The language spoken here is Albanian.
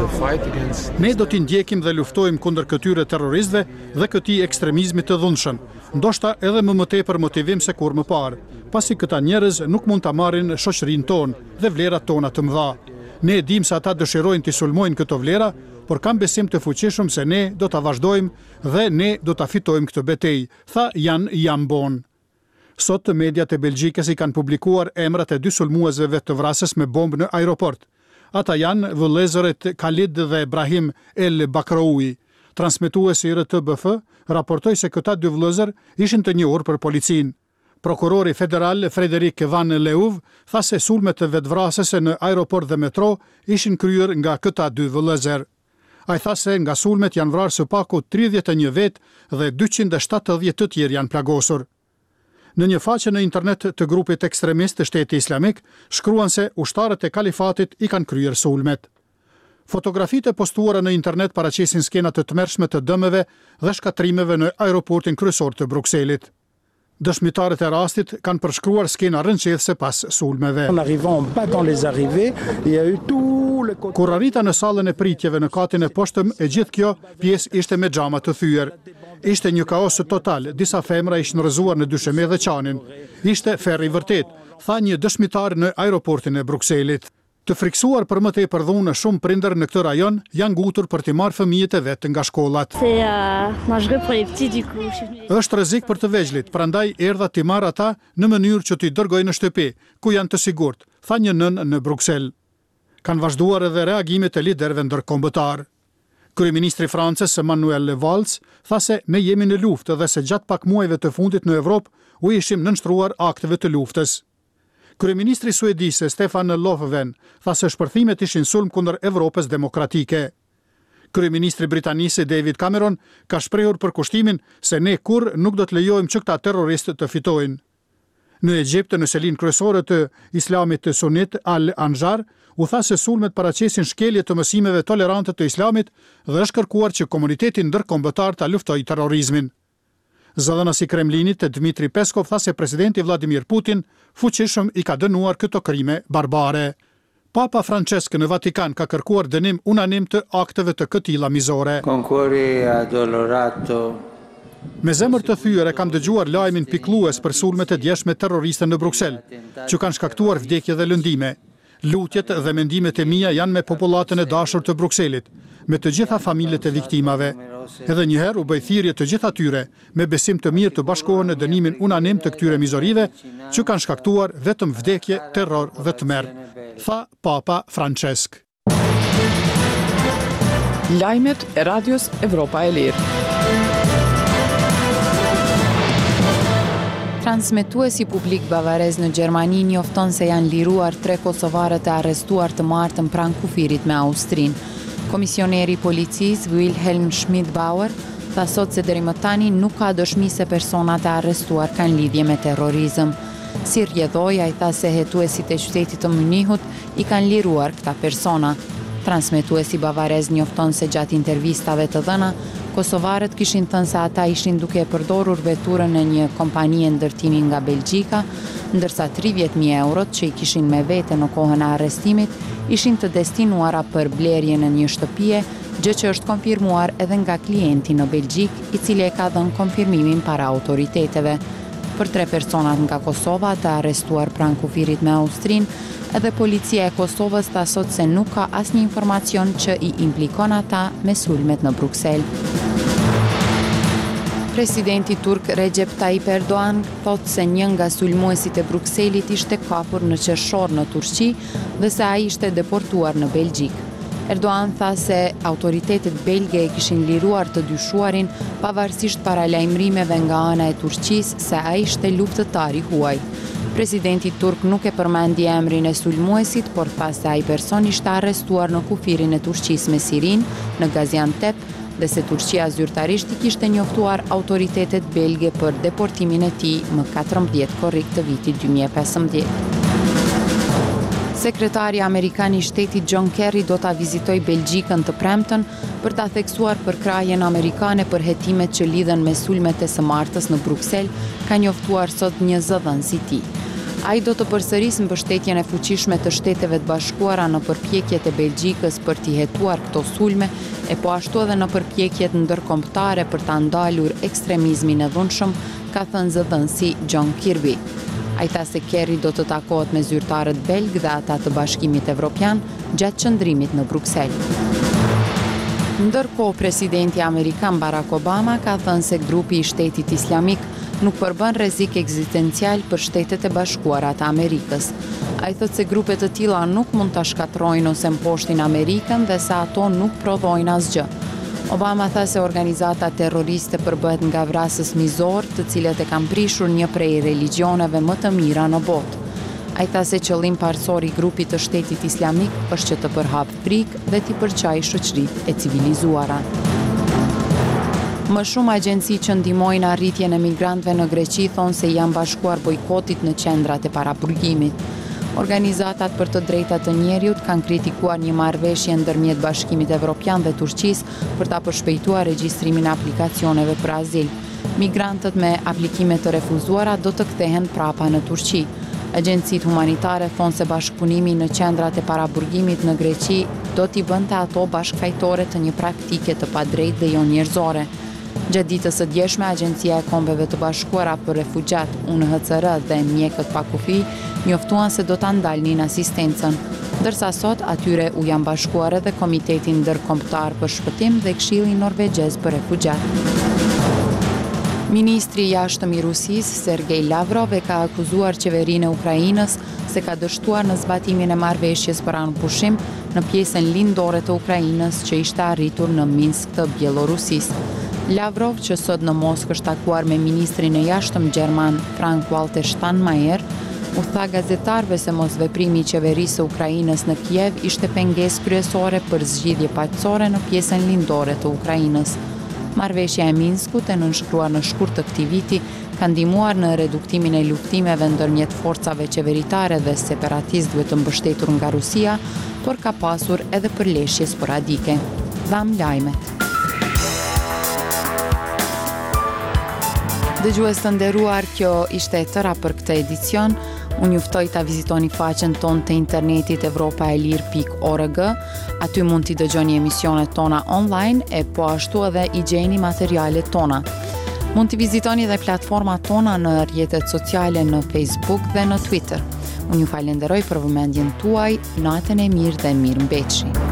Ne do t'i ndjekim dhe luftojmë kundër këtyre terroristëve dhe këtij ekstremizmi të dhunshëm, ndoshta edhe më tepër motivim se kur më parë, pasi këta njerëz nuk mund ta marrin shoqërinë tonë dhe vlerat tona të mëdha. Ne e dim se ata dëshirojnë t'i sulmojnë këto vlera, por kam besim të fuqishëm se ne do ta vazhdojmë dhe ne do ta fitojmë këtë betejë, tha Jan Jambon. Sot mediat e Belgjikës i kanë publikuar emrat e 2 sulmuesve të vrasës me bombë në aeroport. Ata janë vëllezërit Khalid dhe Ibrahim El Bakraoui. Transmetuesi i RTBF raportoi se këta 2 vëllezër ishin të njohur për policinë. Prokurori federal Frederik van Leuv tha se sulmet e vetvrasëse në aeroport dhe metro ishin kryer nga këta 2 vëllezër. Ai tha se nga sulmet janë vrarë së paku 31 vet dhe 270 të tjerë janë plagosur. Në një faqe në internet të grupit ekstremist të Shteti Islamik, shkruan se ushtarët e kalifatit i kanë kryer sulmet. Fotografitë e postuara në internet paraqesin skena të tmerrshme të dëmeve dhe shkatrimeve në aeroportin kryesor të Brukselit. Dëshmitarët e rastit kanë përshkruar skena rënqethëse pas sulmeve. Kur arrita në sallën e pritjeve në katin e poshtëm, e gjithë kjo pjesë ishte me xhama të thyer. Ishte një kaos total, disa femra ishin rrëzuar në dysheme dhe qanin. Ishte ferri vërtet, tha një dëshmitar në aeroportin e Brukselit. Të friksuar për më tepër dhunë, shumë prindër në këtë rajon janë ngutur për t'i marrë fëmijët e vet nga shkollat. Është rrezik për të vegjëlit, prandaj erdha t'i marr ata në mënyrë që t'i dërgoj në shtëpi, ku janë të sigurt, tha një nën në Bruksel. Kanë vazhduar edhe reagimet e liderëve ndërkombëtar. Kryeministri francez Manuel Valls tha se ne jemi në luftë dhe se gjatë pak muajve të fundit në Evropë u ishim nënshtruar akteve të luftës. Kryeministri suedis Stefan Löfven tha se shpërthimet ishin sulm kundër Evropës demokratike. Kryeministri britanisë David Cameron ka shprehur përkushtimin se ne kurrë nuk do të lejojmë që këta terroristë të fitojnë. Në Egjipt, në selin kryesore të Islamit Sunit Al-Anjar, u tha se sulmet paraqesin shkelje të mësimeve tolerante të Islamit dhe është kërkuar që komuniteti ndërkombëtar ta luftojë terrorizmin. Zëdhënësi i Kremlinit Dmitri Peskov tha se presidenti Vladimir Putin fuqishëm i ka dënuar këto krime barbare. Papa Francesc në Vatikan ka kërkuar dënim unanim të akteve të këtilla mizore. Me zemër të thyer kam dëgjuar lajmin pikëllues për sulmet e djeshme terroriste në Bruksel, që kanë shkaktuar vdekje dhe lëndime. Lutjet dhe mendimet e mia janë me popullatën e dashur të Brukselit, me të gjitha familjet e viktimave. Edhe njëherë u bëj thirrje të gjithë atyre me besim të mirë të bashkohen në dënimin unanim të këtyre mizorive që kanë shkaktuar vetëm vdekje, terror dhe tmerr, tha Papa Francesc. Lajmet e Radios Evropa e Lirë. Transmetuesi publik bavarez në Gjermani njofton se janë liruar 3 kosovarët e arrestuar të martën pranë kufirit me Austrinë. Komisioneri i policisë Wilhelm Schmidbauer tha sot se deri më tani nuk ka dëshmi se personat e arrestuar kanë lidhje me terrorizëm. Si rrjedhoi, ai tha se hetuesit e qytetit të Munihut i kanë liruar këta persona. Transmetuesi bavarez njofton se gjatë intervistave të dhëna, kosovarët kishin thënë se ata ishin duke përdorur veturën e një kompanie ndërtimi nga Belgjika, ndërsa 30.000 eurot që i kishin me vete në kohën e arrestimit ishin të destinuara për blerje në një shtëpie, gjë që është konfirmuar edhe nga klienti në Belgjik, i cili e ka dhënë konfirmimin para autoriteteve. Për 3 personat nga Kosova të arrestuar pranë kufirit me Austrinë, edhe policia e Kosovës tha sot se nuk ka asnjë informacion që i implikon ata me sulmet në Bruksel. Presidenti turk Recep Tayyip Erdogan thot se një nga sulmuesit e Brukselit ishte kapur në qershor në Turqi dhe se ai ishte deportuar në Belgjik. Erdogan tha se autoritetet belge e kishin liruar të dyshuarin pavarësisht paralajmërimeve nga ana e Turqisë se ai ishte luftëtar i huaj. Presidenti turk nuk e përmendi emrin e sulmuesit, por tha se ai person ishte arrestuar në kufirin e Turqisë me Sirin, në Gaziantep, dhe se Turqia zyrtarisht i kishte njoftuar autoritetet belge për deportimin e tij më 14 korrik të vitit 2015. Sekretari Amerikan i Shtetit John Kerry do ta vizitoj Belgjikën të premten për ta theksuar përkrahjen amerikane për hetimet që lidhen me sulmet e së martës në Bruksel, ka njoftuar sot një zëdhënës i tij. Ai do të përsërisë mbështetjen e fuqishme të Shteteve të Bashkuara në përpjekjet e Belgjikës për t'i hetuar këto sulme, e po ashtu edhe në përpjekjet ndërkombëtare për ta ndalur ekstremizmin e dhunshëm, ka thënë zëdhënësi John Kirby. Ai tha se Kerry do të takohet me zyrtarët belg dhe ata të Bashkimit Evropian gjatë qëndrimit në Bruksel. Ndërkohë, presidenti amerikan Barack Obama ka thënë se grupi i Shtetit Islamik nuk përbën rrezik ekzistencial për Shtetet e Bashkuara të Amerikës. Ai thotë se grupe të tilla nuk mund ta shkatrojnë ose mposhtin Amerikën dhe se ato nuk prodhojnë asgjë. Obama tha se organizata terroriste përbëhet nga vrasës mizor, të cilët e kanë prishur një prej religioneve më të mira në botë. Ai tha se qëllim parësor i grupit të Shtetit Islamik është që të përhap frikë dhe t'i përqajë shoqëritë e civilizuara. Më shumë agjenci që ndihmojnë arritjen e migrantëve në Greqi thonë se janë bashkuar bojkotit në qendrat e paraburgimit. Organizatat për të drejtat të njerëzit kanë kritikuar një marrëveshje ndërmjet Bashkimit Evropian dhe Turqisë për ta përshpejtuar regjistrimin e aplikacioneve për azil. Migrantët me aplikime të refuzuara do të kthehen prapa në Turqi. Agjencitë humanitare thonë se bashkëpunimi në qendrat e paraburgimit në Greqi do t'i bënte ato bashkëfajtore të një praktike të padrejtë dhe jo njerëzore. Gjatë ditës së djeshme, Agjencia e Kombeve të Bashkuara për Refugjat, UNHCR dhe mjekët pa kufi njoftuan se do ta ndalnin asistencën, ndërsa sot atyre u janë bashkuar edhe Komiteti Ndërkombëtar për Shpëtim dhe Këshilli Norvegjez për Refugjat. Ministri i Jashtëm i Rusisë, Sergej Lavrov, e ka akuzuar qeverinë e Ukrainës se ka dështuar në zbatimin e marrëveshjes për anëpushim në pjesën lindore të Ukrainës që ishte arritur në Minsk të Bielorusisë. Lavrov, që sot në Moskë është takuar me ministrin e jashtëm gjerman Frank-Walter Steinmeier, u tha gazetarëve se mosveprimi i qeverisë së Ukrainës në Kiev ishte pengesë kryesore për zgjidhje paqësore në pjesën lindore të Ukrainës. Marrëveshja e Minskut, e nënshkruar në shkurt të këtij viti, ka ndihmuar në reduktimin e luftimeve ndërmjet forcave qeveritare dhe separatistëve të mbështetur nga Rusia, por ka pasur edhe përleshje sporadike. Dham lajmet. Dëgjues të nderuar, kjo ishte e tëra për këtë edicion. Unë juftoj ta vizitoni faqen tonë të internetit evropaelir.org. Aty mund t'i dëgjoni emisionet tona online e po ashtu edhe i gjeni materialet tona. Mund t'i vizitoni dhe platformat tona në rrjetet sociale në Facebook dhe në Twitter. Unë ju falenderoj për vëmendjen tuaj, natën e mirë dhe mirëmbëjtje.